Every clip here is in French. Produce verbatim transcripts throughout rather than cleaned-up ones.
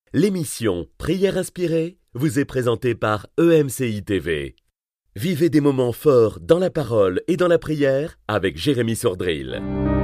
L'émission Prière inspirée vous est présentée par E M C I T V. Vivez des moments forts dans la parole et dans la prière avec Jérémy Sordrill.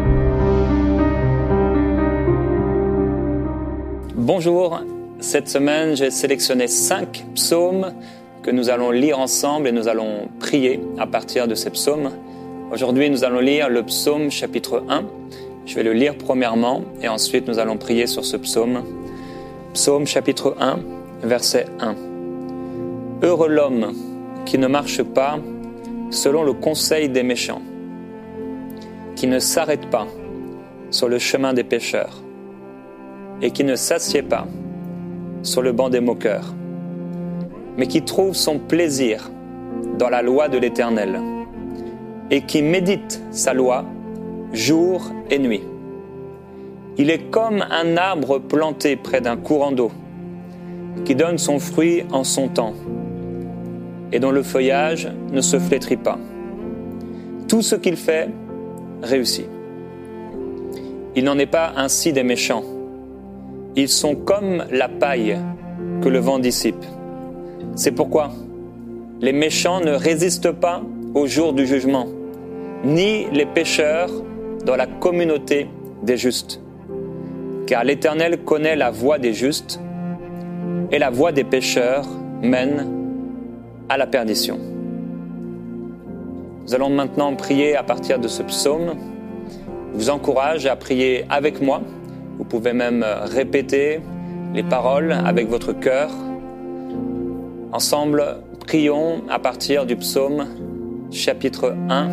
Bonjour, cette semaine j'ai sélectionné cinq psaumes que nous allons lire ensemble et nous allons prier à partir de ces psaumes. Aujourd'hui nous allons lire le psaume chapitre un. Je vais le lire premièrement et ensuite nous allons prier sur ce psaume. Psaume chapitre un, verset un. Heureux l'homme qui ne marche pas selon le conseil des méchants, qui ne s'arrête pas sur le chemin des pécheurs et qui ne s'assied pas sur le banc des moqueurs, mais qui trouve son plaisir dans la loi de l'Éternel et qui médite sa loi jour et nuit. Il est comme un arbre planté près d'un courant d'eau, qui donne son fruit en son temps, et dont le feuillage ne se flétrit pas. Tout ce qu'il fait réussit. Il n'en est pas ainsi des méchants. Ils sont comme la paille que le vent dissipe. C'est pourquoi les méchants ne résistent pas au jour du jugement, ni les pécheurs dans la communauté des justes. Car l'Éternel connaît la voie des justes, et la voie des pécheurs mène à la perdition. Nous allons maintenant prier à partir de ce psaume. Je vous encourage à prier avec moi. Vous pouvez même répéter les paroles avec votre cœur. Ensemble, prions à partir du psaume chapitre un.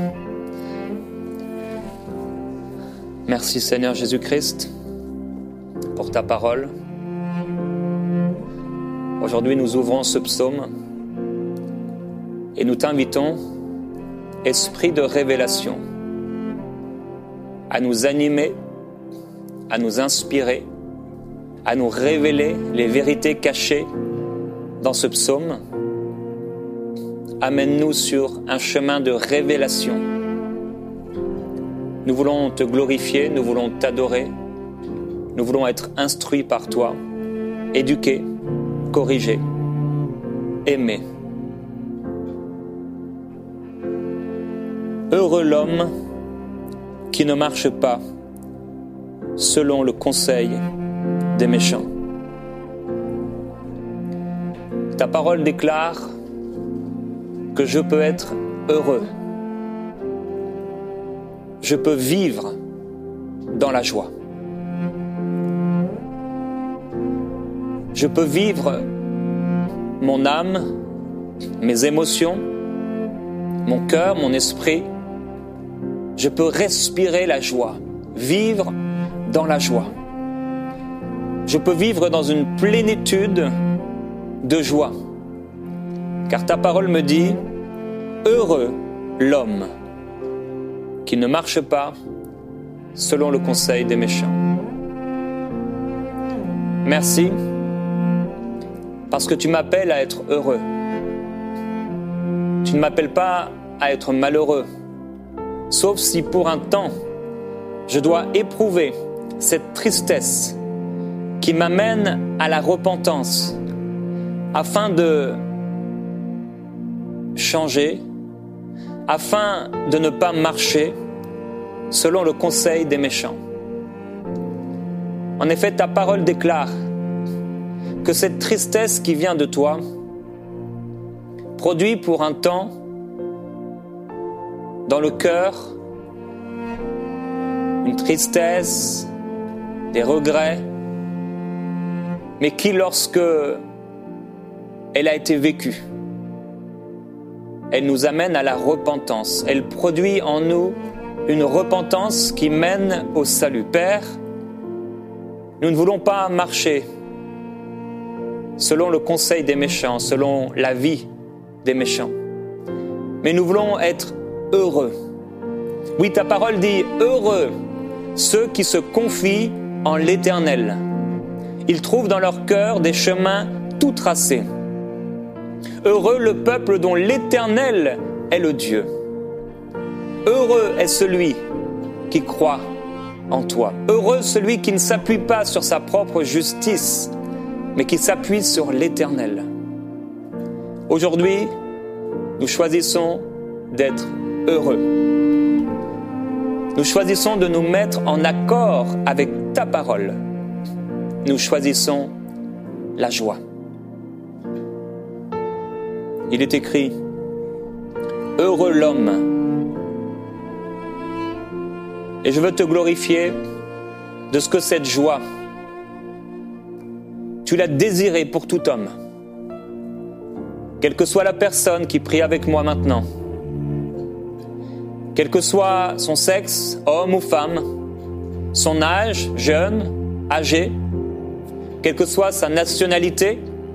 Merci Seigneur Jésus-Christ pour ta parole. Aujourd'hui, nous ouvrons ce psaume et nous t'invitons, Esprit de révélation, à nous animer, à nous inspirer, à nous révéler les vérités cachées dans ce psaume. Amène-nous sur un chemin de révélation. Nous voulons te glorifier, nous voulons t'adorer. Nous voulons être instruits par toi, éduqués, corrigés, aimés. Heureux l'homme qui ne marche pas selon le conseil des méchants. Ta parole déclare que je peux être heureux. Je peux vivre dans la joie. Je peux vivre mon âme, mes émotions, mon cœur, mon esprit. Je peux respirer la joie, vivre dans la joie. Je peux vivre dans une plénitude de joie. Car ta parole me dit, heureux l'homme qui ne marche pas selon le conseil des méchants. Merci. Parce que tu m'appelles à être heureux. Tu ne m'appelles pas à être malheureux, sauf si pour un temps, je dois éprouver cette tristesse qui m'amène à la repentance, afin de changer, afin de ne pas marcher selon le conseil des méchants. En effet, ta parole déclare que cette tristesse qui vient de toi produit pour un temps dans le cœur une tristesse, des regrets, mais qui, lorsque elle a été vécue, elle nous amène à la repentance. Elle produit en nous une repentance qui mène au salut. Père, nous ne voulons pas marcher selon le conseil des méchants, selon la vie des méchants. Mais nous voulons être heureux. Oui, ta parole dit « Heureux ceux qui se confient en l'Éternel. Ils trouvent dans leur cœur des chemins tout tracés. Heureux le peuple dont l'Éternel est le Dieu. Heureux est celui qui croit en toi. Heureux celui qui ne s'appuie pas sur sa propre justice, mais qui s'appuie sur l'Éternel. Aujourd'hui, nous choisissons d'être heureux. Nous choisissons de nous mettre en accord avec ta parole. Nous choisissons la joie. Il est écrit, « Heureux l'homme ». Et je veux te glorifier de ce que cette joie, tu l'as désirée pour tout homme. Quelle que soit la personne qui prie avec moi maintenant, quel que soit son sexe, homme ou femme, son âge, jeune, âgé, quelle que soit sa nationalité,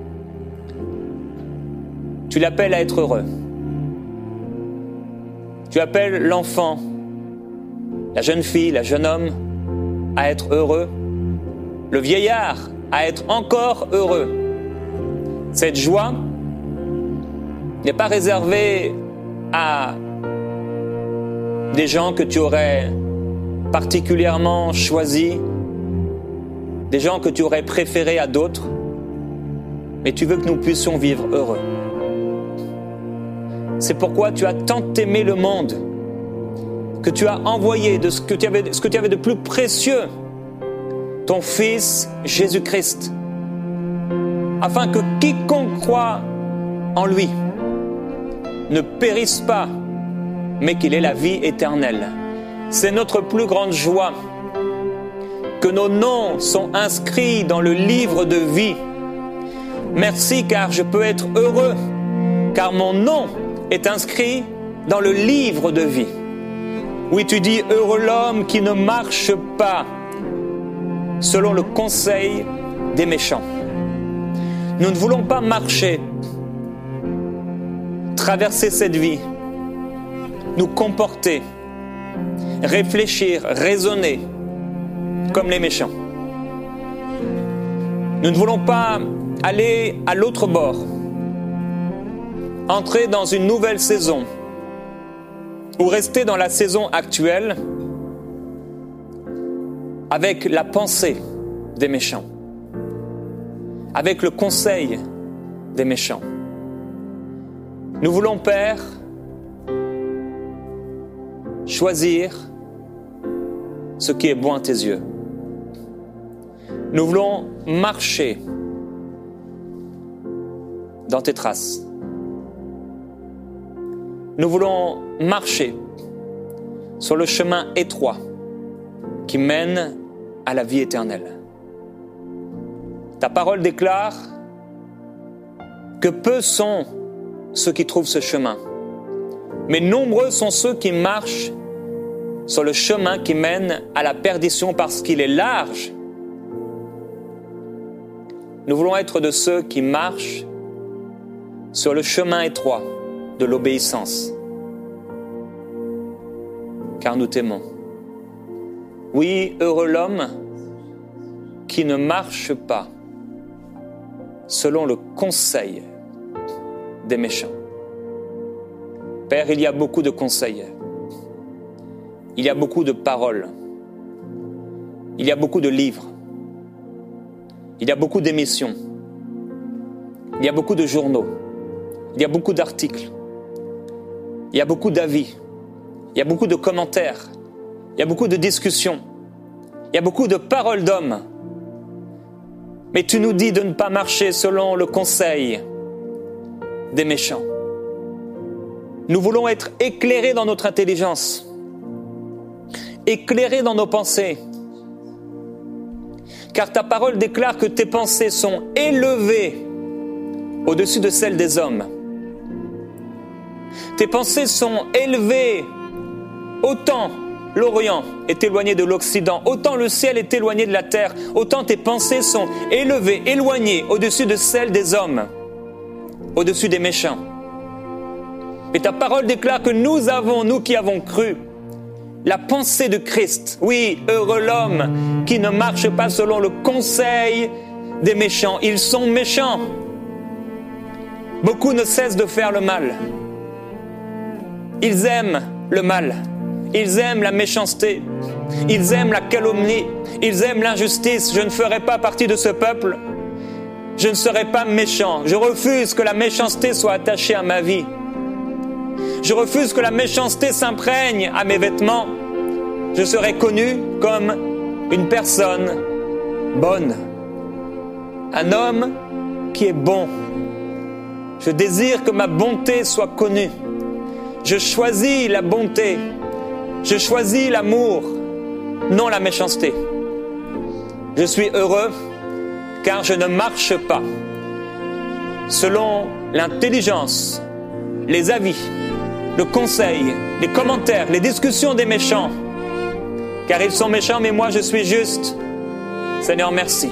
tu l'appelles à être heureux. Tu appelles l'enfant, la jeune fille, la jeune homme à être heureux, le vieillard à être encore heureux. Cette joie n'est pas réservée à des gens que tu aurais particulièrement choisis, des gens que tu aurais préférés à d'autres, mais tu veux que nous puissions vivre heureux. C'est pourquoi tu as tant aimé le monde, que tu as envoyé de ce que tu avais, ce que tu avais de plus précieux, ton Fils Jésus-Christ, afin que quiconque croit en lui ne périsse pas, mais qu'il ait la vie éternelle. C'est notre plus grande joie que nos noms sont inscrits dans le livre de vie. Merci car je peux être heureux, car mon nom est inscrit dans le livre de vie. Oui, tu dis, heureux l'homme qui ne marche pas selon le conseil des méchants. Nous ne voulons pas marcher, traverser cette vie, nous comporter, réfléchir, raisonner comme les méchants. Nous ne voulons pas aller à l'autre bord, entrer dans une nouvelle saison ou rester dans la saison actuelle avec la pensée des méchants, avec le conseil des méchants. Nous voulons, Père, choisir ce qui est bon à tes yeux. Nous voulons marcher dans tes traces. Nous voulons marcher sur le chemin étroit qui mène à la vie éternelle. Ta parole déclare que peu sont ceux qui trouvent ce chemin, mais nombreux sont ceux qui marchent sur le chemin qui mène à la perdition parce qu'il est large. Nous voulons être de ceux qui marchent sur le chemin étroit de l'obéissance, car nous t'aimons. Oui, heureux l'homme qui ne marche pas selon le conseil des méchants. Père, il y a beaucoup de conseils, il y a beaucoup de paroles, il y a beaucoup de livres, il y a beaucoup d'émissions, il y a beaucoup de journaux, il y a beaucoup d'articles, il y a beaucoup d'avis, il y a beaucoup de commentaires, il y a beaucoup de discussions, il y a beaucoup de paroles d'hommes. Mais tu nous dis de ne pas marcher selon le conseil des méchants. Nous voulons être éclairés dans notre intelligence, éclairés dans nos pensées, car ta parole déclare que tes pensées sont élevées au-dessus de celles des hommes. Tes pensées sont élevées, autant l'Orient est éloigné de l'Occident, autant le ciel est éloigné de la terre, autant tes pensées sont élevées, éloignées au-dessus de celles des hommes, au-dessus des méchants. Et ta parole déclare que nous avons, nous qui avons cru, la pensée de Christ. Oui, heureux l'homme qui ne marche pas selon le conseil des méchants. Ils sont méchants. Beaucoup ne cessent de faire le mal. Ils aiment le mal. Ils aiment la méchanceté. Ils aiment la calomnie. Ils aiment l'injustice. Je ne ferai pas partie de ce peuple. je ne serai pas méchant. Je refuse que la méchanceté soit attachée à ma vie. Je refuse que la méchanceté s'imprègne à mes vêtements. Je serai connu comme une personne bonne. Un homme qui est bon. Je désire que ma bonté soit connue. Je choisis la bonté. Je choisis l'amour, non la méchanceté. Je suis heureux car je ne marche pas selon l'intelligence, les avis, le conseil, les commentaires, les discussions des méchants. Car ils sont méchants, mais moi je suis juste. Seigneur, merci.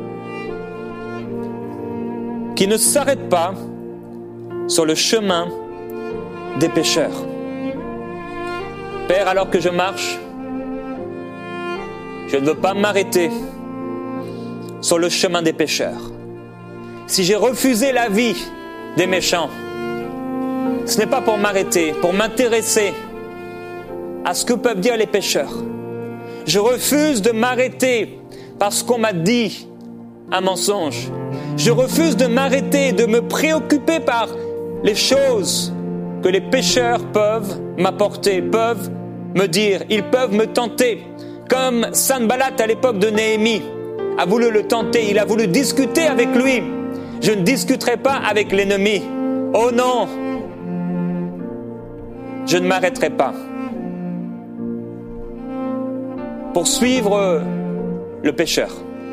Qui ne s'arrête pas sur le chemin des pécheurs. Père, alors que je marche, je ne veux pas m'arrêter sur le chemin des pécheurs. Si j'ai refusé la vie des méchants, ce n'est pas pour m'arrêter, pour m'intéresser à ce que peuvent dire les pécheurs. Je refuse de m'arrêter parce qu'on m'a dit un mensonge. Je refuse de m'arrêter, de me préoccuper par les choses que les pécheurs peuvent m'apporter, peuvent me dire, ils peuvent me tenter. Comme Sanballat à l'époque de Néhémie a voulu le tenter, il a voulu discuter avec lui. Je ne discuterai pas avec l'ennemi. Oh non, je ne m'arrêterai pas. Pour suivre le pécheur.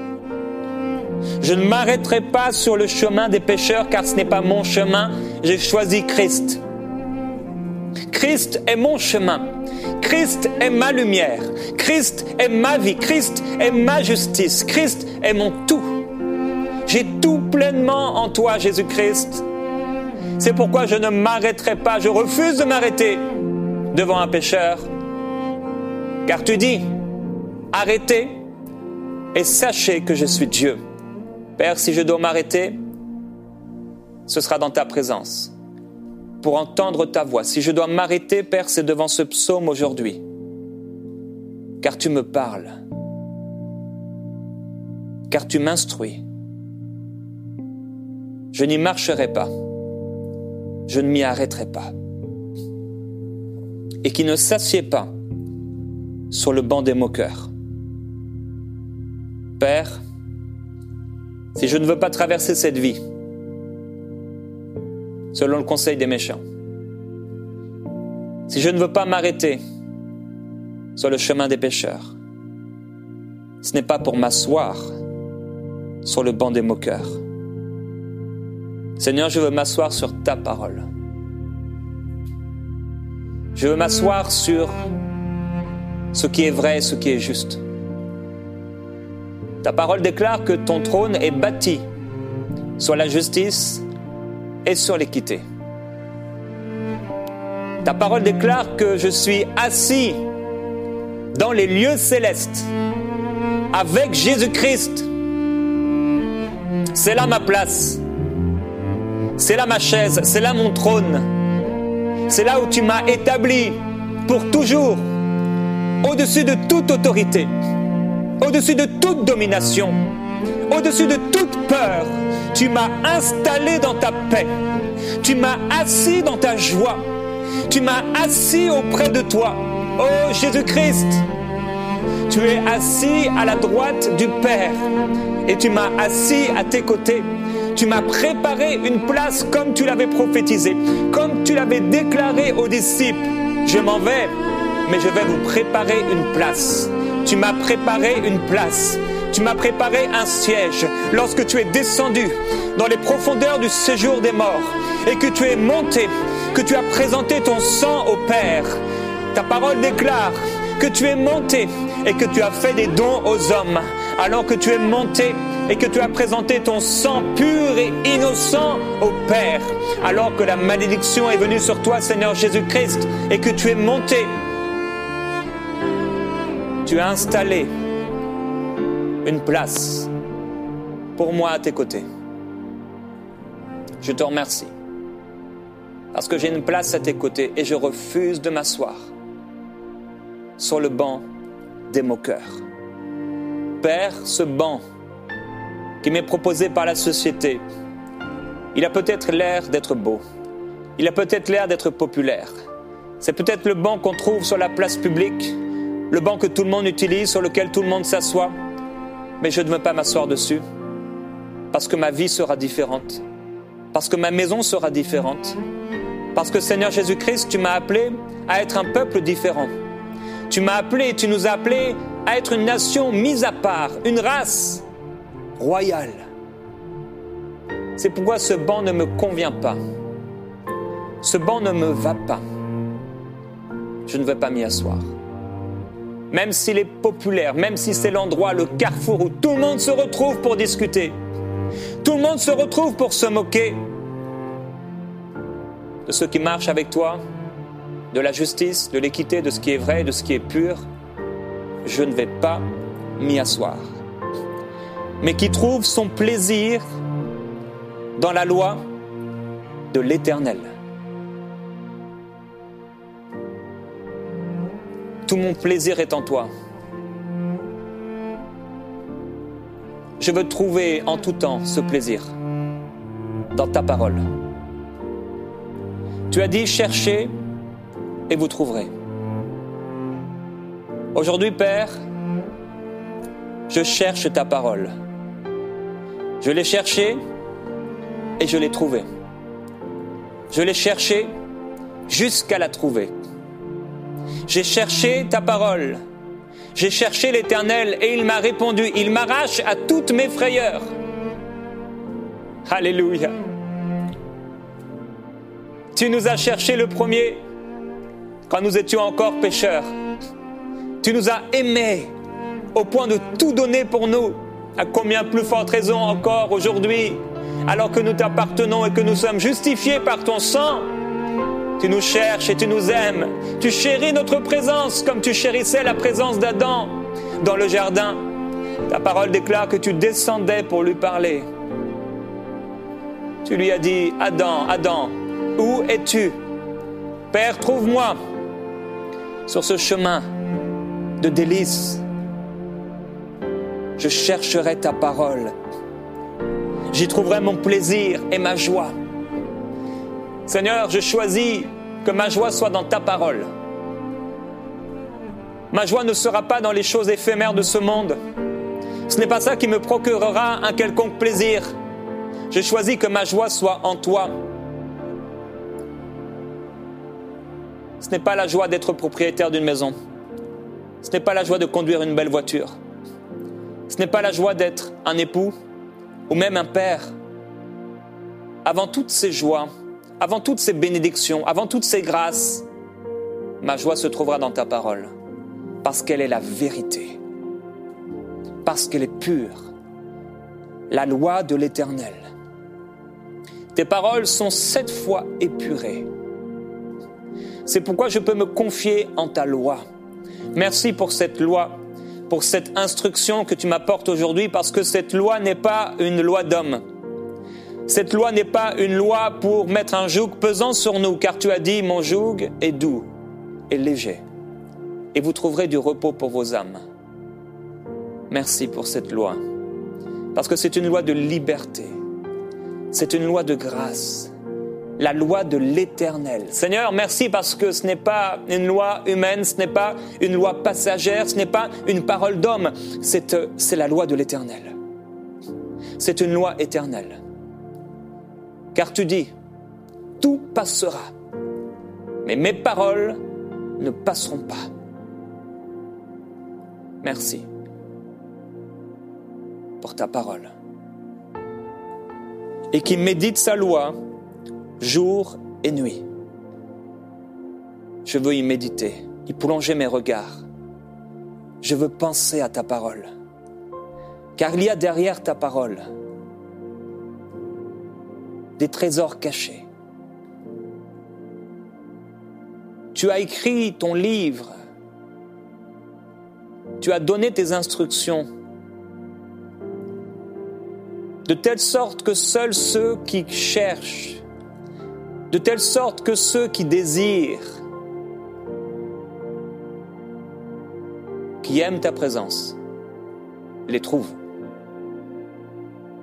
Je ne m'arrêterai pas sur le chemin des pécheurs car ce n'est pas mon chemin, j'ai choisi Christ. Christ est mon chemin. Christ est ma lumière. Christ est ma vie. Christ est ma justice. Christ est mon tout. J'ai tout pleinement en toi, Jésus-Christ. C'est pourquoi je ne m'arrêterai pas. Je refuse de m'arrêter devant un pécheur. Car tu dis, arrêtez et sachez que je suis Dieu. Père, si je dois m'arrêter, ce sera dans ta présence, pour entendre ta voix. Si je dois m'arrêter, Père, c'est devant ce psaume aujourd'hui, car tu me parles, car tu m'instruis. Je n'y marcherai pas, je ne m'y arrêterai pas. Et qui ne s'assied pas sur le banc des moqueurs. Père, si je ne veux pas traverser cette vie selon le conseil des méchants, si je ne veux pas m'arrêter sur le chemin des pécheurs, ce n'est pas pour m'asseoir sur le banc des moqueurs. Seigneur, je veux m'asseoir sur ta parole. Je veux m'asseoir sur ce qui est vrai et ce qui est juste. Ta parole déclare que ton trône est bâti sur la justice et sur l'équité. Ta parole déclare que je suis assis dans les lieux célestes avec Jésus-Christ. C'est là ma place. C'est là ma chaise. C'est là mon trône. C'est là où tu m'as établi pour toujours, au-dessus de toute autorité, au-dessus de toute domination, au-dessus de toute peur. Tu m'as installé dans ta paix. Tu m'as assis dans ta joie. Tu m'as assis auprès de toi. Oh Jésus-Christ, tu es assis à la droite du Père et tu m'as assis à tes côtés. Tu m'as préparé une place comme tu l'avais prophétisé, comme tu l'avais déclaré aux disciples. Je m'en vais, mais je vais vous préparer une place. Tu m'as préparé une place. Tu m'as préparé un siège lorsque tu es descendu dans les profondeurs du séjour des morts et que tu es monté, que tu as présenté ton sang au Père. Ta parole déclare que tu es monté et que tu as fait des dons aux hommes, alors que tu es monté et que tu as présenté ton sang pur et innocent au Père, alors que la malédiction est venue sur toi, Seigneur Jésus-Christ, et que tu es monté. Tu as installé une place pour moi à tes côtés. Je te remercie parce que j'ai une place à tes côtés et je refuse de m'asseoir sur le banc des moqueurs. Père, ce banc qui m'est proposé par la société. Il a peut-être l'air d'être beau. Il a peut-être l'air d'être populaire. C'est peut-être le banc qu'on trouve sur la place publique, le banc que tout le monde utilise, sur lequel tout le monde s'assoit. Mais je ne veux pas m'asseoir dessus, parce que ma vie sera différente, parce que ma maison sera différente, parce que Seigneur Jésus-Christ, tu m'as appelé à être un peuple différent. Tu m'as appelé et tu nous as appelés à être une nation mise à part, une race royale. C'est pourquoi ce banc ne me convient pas. Ce banc ne me va pas. Je ne vais pas m'y asseoir. Même s'il est populaire, même si c'est l'endroit, le carrefour où tout le monde se retrouve pour discuter. Tout le monde se retrouve pour se moquer de ceux qui marchent avec toi, de la justice, de l'équité, de ce qui est vrai, de ce qui est pur. Je ne vais pas m'y asseoir. Mais qui trouve son plaisir dans la loi de l'Éternel. Tout mon plaisir est en toi. Je veux trouver en tout temps ce plaisir dans ta parole. Tu as dit, cherchez et vous trouverez. Aujourd'hui, Père, je cherche ta parole. Je l'ai cherchée et je l'ai trouvée. Je l'ai cherchée jusqu'à la trouver. J'ai cherché ta parole. J'ai cherché l'Éternel et il m'a répondu. Il m'arrache à toutes mes frayeurs. Alléluia. Tu nous as cherchés le premier quand nous étions encore pécheurs. Tu nous as aimés au point de tout donner pour nous. À combien plus forte raison encore aujourd'hui, alors que nous t'appartenons et que nous sommes justifiés par ton sang. Tu nous cherches et tu nous aimes. Tu chéris notre présence comme tu chérissais la présence d'Adam dans le jardin. Ta parole déclare que tu descendais pour lui parler. Tu lui as dit, Adam, Adam, où es-tu? Père, trouve-moi sur ce chemin de délices. Je chercherai ta parole. J'y trouverai mon plaisir et ma joie. Seigneur, je choisis que ma joie soit dans ta parole. Ma joie ne sera pas dans les choses éphémères de ce monde. Ce n'est pas ça qui me procurera un quelconque plaisir. Je choisis que ma joie soit en toi. Ce n'est pas la joie d'être propriétaire d'une maison. Ce n'est pas la joie de conduire une belle voiture. Ce n'est pas la joie d'être un époux ou même un père. Avant toutes ces joies, avant toutes ces bénédictions, avant toutes ces grâces, ma joie se trouvera dans ta parole, parce qu'elle est la vérité, parce qu'elle est pure, la loi de l'Éternel. Tes paroles sont sept fois épurées. C'est pourquoi je peux me confier en ta loi. Merci pour cette loi, pour cette instruction que tu m'apportes aujourd'hui, parce que cette loi n'est pas une loi d'homme. Cette loi n'est pas une loi pour mettre un joug pesant sur nous, car tu as dit, mon joug est doux et léger, et vous trouverez du repos pour vos âmes. Merci pour cette loi, parce que c'est une loi de liberté, c'est une loi de grâce, la loi de l'Éternel. Seigneur, merci parce que ce n'est pas une loi humaine, ce n'est pas une loi passagère, ce n'est pas une parole d'homme, c'est, c'est la loi de l'Éternel. C'est une loi éternelle. Car tu dis, tout passera, mais mes paroles ne passeront pas. Merci pour ta parole. Et qui médite sa loi jour et nuit. Je veux y méditer, y plonger mes regards. Je veux penser à ta parole. Car il y a derrière ta parole des trésors cachés. Tu as écrit ton livre. Tu as donné tes instructions de telle sorte que seuls ceux qui cherchent, de telle sorte que ceux qui désirent, qui aiment ta présence, les trouvent.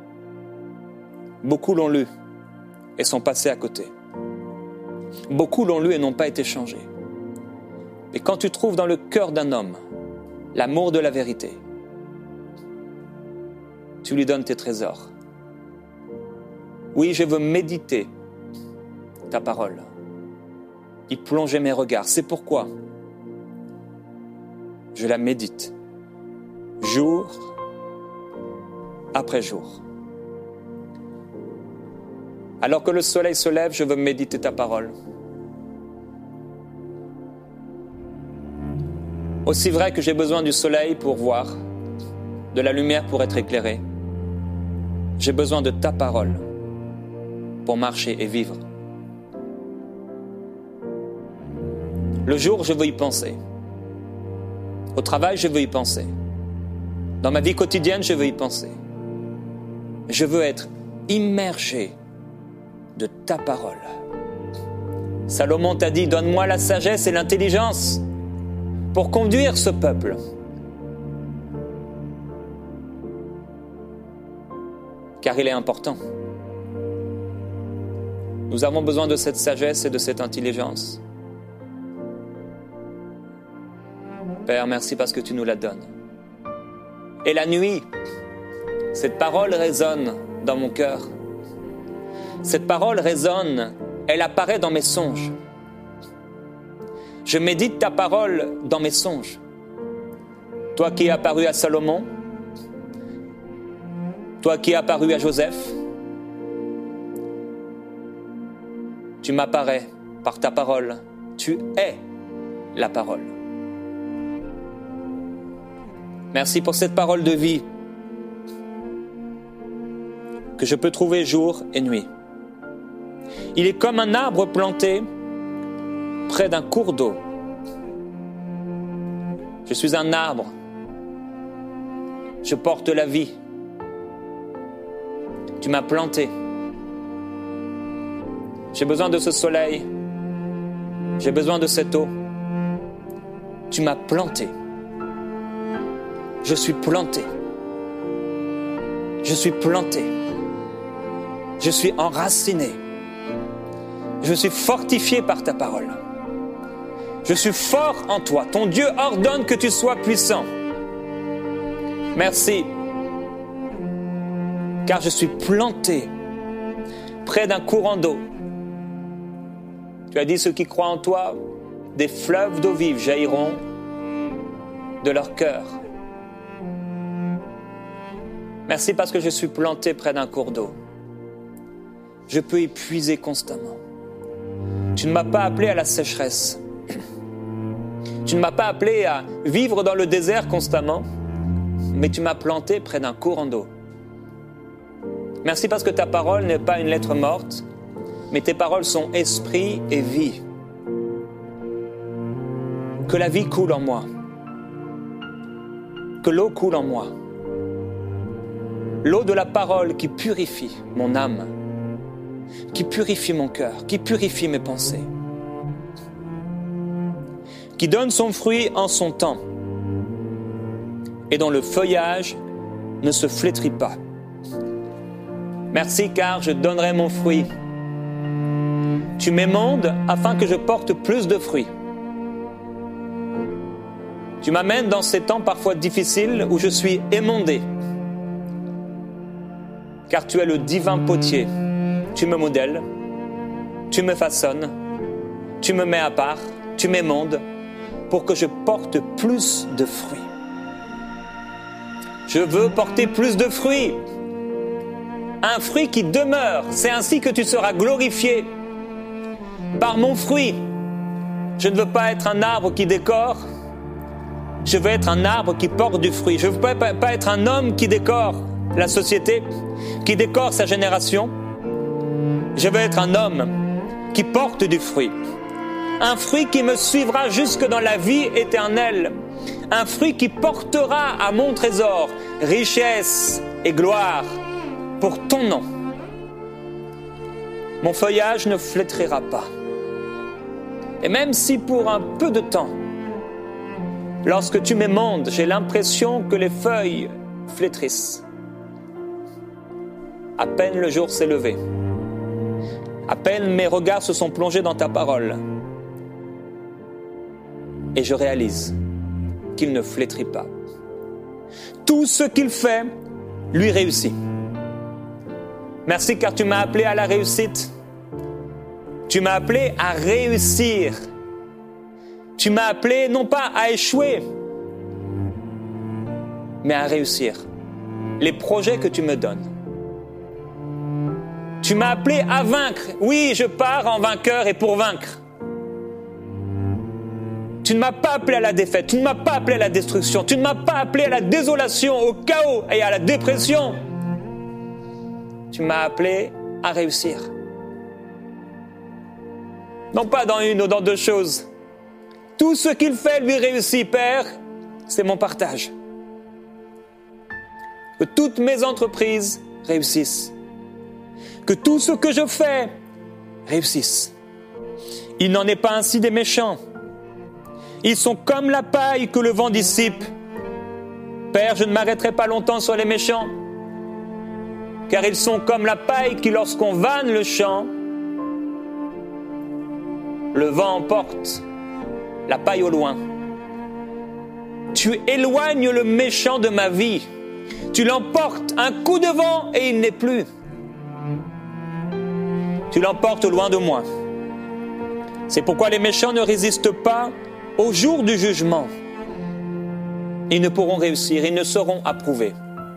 Beaucoup l'ont lu et sont passés à côté. Beaucoup l'ont lu et n'ont pas été changés. Et quand tu trouves dans le cœur d'un homme l'amour de la vérité, tu lui donnes tes trésors. Oui, je veux méditer ta parole, y plonger mes regards. C'est pourquoi je la médite jour après jour. Alors que le soleil se lève, je veux méditer ta parole. Aussi vrai que j'ai besoin du soleil pour voir, de la lumière pour être éclairé, j'ai besoin de ta parole pour marcher et vivre. Le jour, je veux y penser. Au travail, je veux y penser. Dans ma vie quotidienne, je veux y penser. Je veux être immergé de ta parole. Salomon t'a dit, donne-moi la sagesse et l'intelligence pour conduire ce peuple. Car il est important. Nous avons besoin de cette sagesse et de cette intelligence. Père, merci parce que tu nous la donnes. Et la nuit, cette parole résonne dans mon cœur. Cette parole résonne, elle apparaît dans mes songes. Je médite ta parole dans mes songes. Toi qui es apparu à Salomon, toi qui es apparu à Joseph, tu m'apparais par ta parole. Tu es la parole. Merci pour cette parole de vie que je peux trouver jour et nuit. Il est comme un arbre planté près d'un cours d'eau. Je suis un arbre. Je porte la vie. Tu m'as planté. J'ai besoin de ce soleil. J'ai besoin de cette eau. Tu m'as planté. Je suis planté. Je suis planté. Je suis enraciné. Je suis fortifié par ta parole. Je suis fort en toi. Ton Dieu ordonne que tu sois puissant. Merci. Car je suis planté près d'un courant d'eau. Tu as dit, ceux qui croient en toi, des fleuves d'eau vive jailliront de leur cœur. Merci parce que je suis planté près d'un cours d'eau. Je peux y puiser constamment. Tu ne m'as pas appelé à la sécheresse. Tu ne m'as pas appelé à vivre dans le désert constamment, mais tu m'as planté près d'un courant d'eau. Merci parce que ta parole n'est pas une lettre morte, mais tes paroles sont esprit et vie. Que la vie coule en moi. Que l'eau coule en moi. L'eau de la parole qui purifie mon âme, qui purifie mon cœur, qui purifie mes pensées, qui donne son fruit en son temps et dont le feuillage ne se flétrit pas. Merci car je donnerai mon fruit. Tu m'émondes afin que je porte plus de fruits. Tu m'amènes dans ces temps parfois difficiles où je suis émondé. Car tu es le divin potier. Tu me modèles, tu me façonnes, tu me mets à part, tu m'émondes pour que je porte plus de fruits. Je veux porter plus de fruits. Un fruit qui demeure, c'est ainsi que tu seras glorifié. Par mon fruit, je ne veux pas être un arbre qui décore, je veux être un arbre qui porte du fruit. Je ne veux pas, pas, pas être un homme qui décore la société, qui décore sa génération. Je veux être un homme qui porte du fruit. Un fruit qui me suivra jusque dans la vie éternelle. Un fruit qui portera à mon trésor richesse et gloire pour ton nom. Mon feuillage ne flétrira pas. Et même si pour un peu de temps, lorsque tu m'émondes, j'ai l'impression que les feuilles flétrissent, à peine le jour s'est levé, à peine mes regards se sont plongés dans ta parole, et je réalise qu'il ne flétrit pas. Tout ce qu'il fait lui réussit. Merci car tu m'as appelé à la réussite. Tu m'as appelé à réussir. Tu m'as appelé non pas à échouer, mais à réussir les projets que tu me donnes. Tu m'as appelé à vaincre. Oui, je pars en vainqueur et pour vaincre. Tu ne m'as pas appelé à la défaite, tu ne m'as pas appelé à la destruction, tu ne m'as pas appelé à la désolation, au chaos et à la dépression. Tu m'as appelé à réussir. Non pas dans une ou dans deux choses. Tout ce qu'il fait lui réussit, Père, c'est mon partage. Que toutes mes entreprises réussissent. Que tout ce que je fais réussisse. Il n'en est pas ainsi des méchants. Ils sont comme la paille que le vent dissipe. Père, je ne m'arrêterai pas longtemps sur les méchants, car ils sont comme la paille qui, lorsqu'on vanne le champ, le vent emporte la paille au loin. Tu éloignes le méchant de ma vie. Tu l'emportes, un coup de vent et il n'est plus. Tu l'emportes loin de moi. C'est pourquoi les méchants ne résistent pas au jour du jugement. Ils ne pourront réussir, ils ne seront approuvés.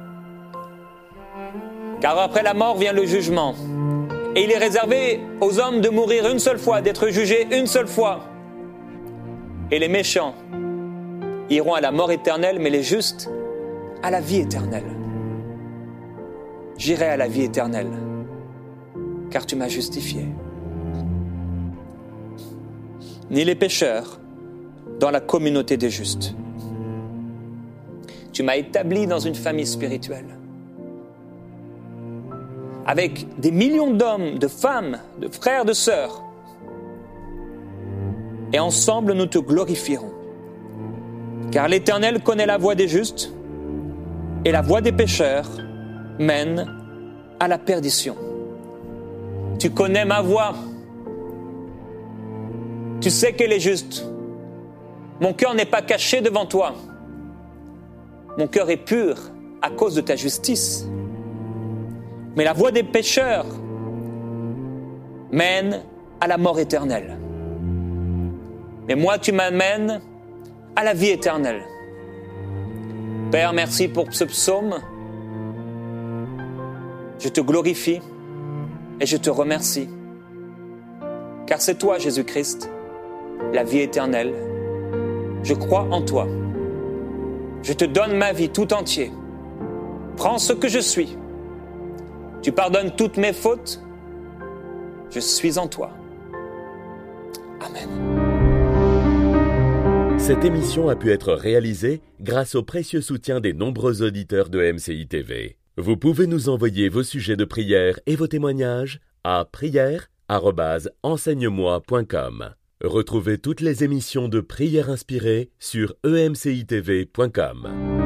Car après la mort vient le jugement. Et il est réservé aux hommes de mourir une seule fois, d'être jugés une seule fois. Et les méchants iront à la mort éternelle, mais les justes à la vie éternelle. J'irai à la vie éternelle, car tu m'as justifié. Ni les pécheurs dans la communauté des justes. Tu m'as établi dans une famille spirituelle, avec des millions d'hommes, de femmes, de frères, de sœurs. Et ensemble, nous te glorifierons. Car l'Éternel connaît la voie des justes, et la voie des pécheurs mène à la perdition. Tu connais ma voie. Tu sais qu'elle est juste. Mon cœur n'est pas caché devant toi. Mon cœur est pur à cause de ta justice. Mais la voie des pécheurs mène à la mort éternelle. Mais moi, tu m'amènes à la vie éternelle. Père, merci pour ce psaume. Je te glorifie et je te remercie. Car c'est toi, Jésus-Christ, la vie éternelle. Je crois en toi. Je te donne ma vie tout entière. Prends ce que je suis. Tu pardonnes toutes mes fautes. Je suis en toi. Amen. Cette émission a pu être réalisée grâce au précieux soutien des nombreux auditeurs de M C I T V. Vous pouvez nous envoyer vos sujets de prière et vos témoignages à prière arobase enseigne moi point com. Retrouvez toutes les émissions de Prière inspirée sur e m c i t v point com.